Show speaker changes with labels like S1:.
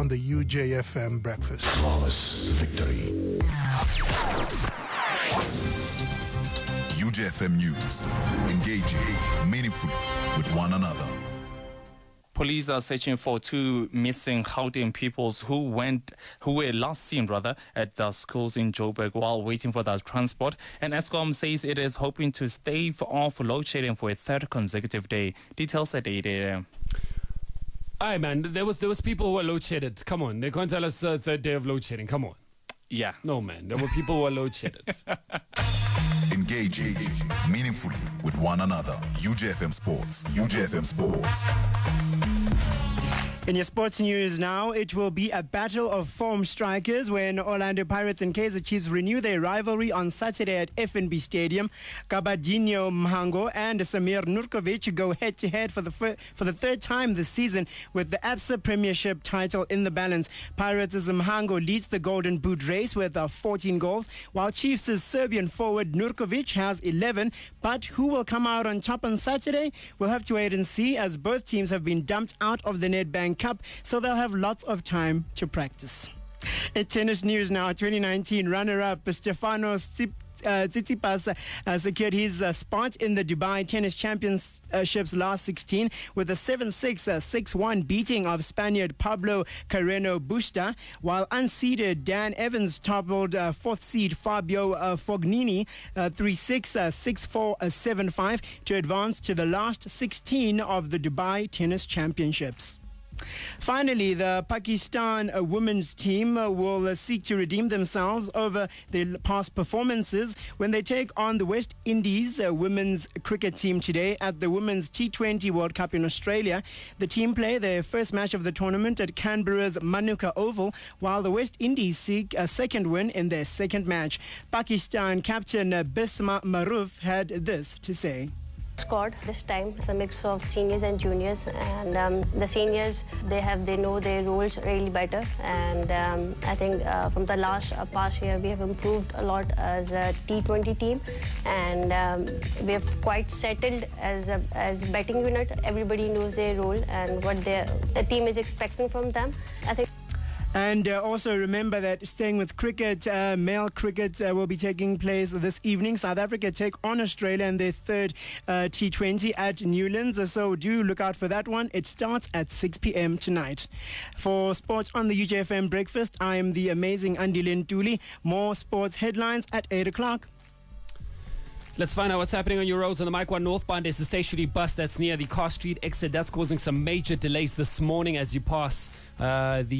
S1: on the UJFM Breakfast.
S2: Flawless victory.
S3: UJFM News. Engaging meaningfully with one another.
S4: Police are searching for two missing Gauteng pupils who were last seen at the schools in Joburg while waiting for their transport. And Eskom says it is hoping to stave off load shedding for a third consecutive day. Details at 8 a.m.
S5: Aye, man, there was people who were load shedded. Come on, they can't tell us third day of load shedding. Come on.
S4: Yeah.
S5: No, man, there were people who were load shedded.
S3: Engaging meaningfully with one another. UJFM Sports. UJFM Sports.
S6: In your sports news now, it will be a battle of form strikers when Orlando Pirates and Kaizer Chiefs renew their rivalry on Saturday at FNB Stadium. Gabadinho Mhango and Samir Nurkovic go head-to-head for the third time this season with the ABSA Premiership title in the balance. Pirates' Mhango leads the Golden Boot race with 14 goals, while Chiefs' Serbian forward Nurkovic has 11. But who will come out on top on Saturday? We'll have to wait and see, as both teams have been dumped out of the Nedbank Cup, so they'll have lots of time to practice. In tennis news now, 2019 runner-up Stefanos Tsitsipas secured his spot in the Dubai Tennis Championships last 16 with a 7-6, 6-1 beating of Spaniard Pablo Carreno Busta, while unseeded Dan Evans toppled fourth seed Fabio Fognini 3-6, 6-4, 7-5 to advance to the last 16 of the Dubai Tennis Championships. Finally, the Pakistan women's team will seek to redeem themselves over their past performances when they take on the West Indies women's cricket team today at the Women's T20 World Cup in Australia. The team play their first match of the tournament at Canberra's Manuka Oval, while the West Indies seek a second win in their second match. Pakistan captain Bisma Maroof had this to say.
S7: Squad this time is a mix of seniors and juniors, and the seniors they know their roles really better, and I think from the past year we have improved a lot as a T20 team, and we have quite settled as batting unit. Everybody knows their role and what the team is expecting from them. I think.
S6: And also remember that staying with cricket, male cricket will be taking place this evening. South Africa take on Australia in their third T20 at Newlands. So do look out for that one. It starts at 6 p.m. tonight. For sports on the UJFM Breakfast, I am the amazing Andile Ntuli. More sports headlines at 8 o'clock.
S5: Let's find out what's happening on your roads. On the Mike 1 northbound, there's a stationary bus that's near the Car Street exit. That's causing some major delays this morning as you pass the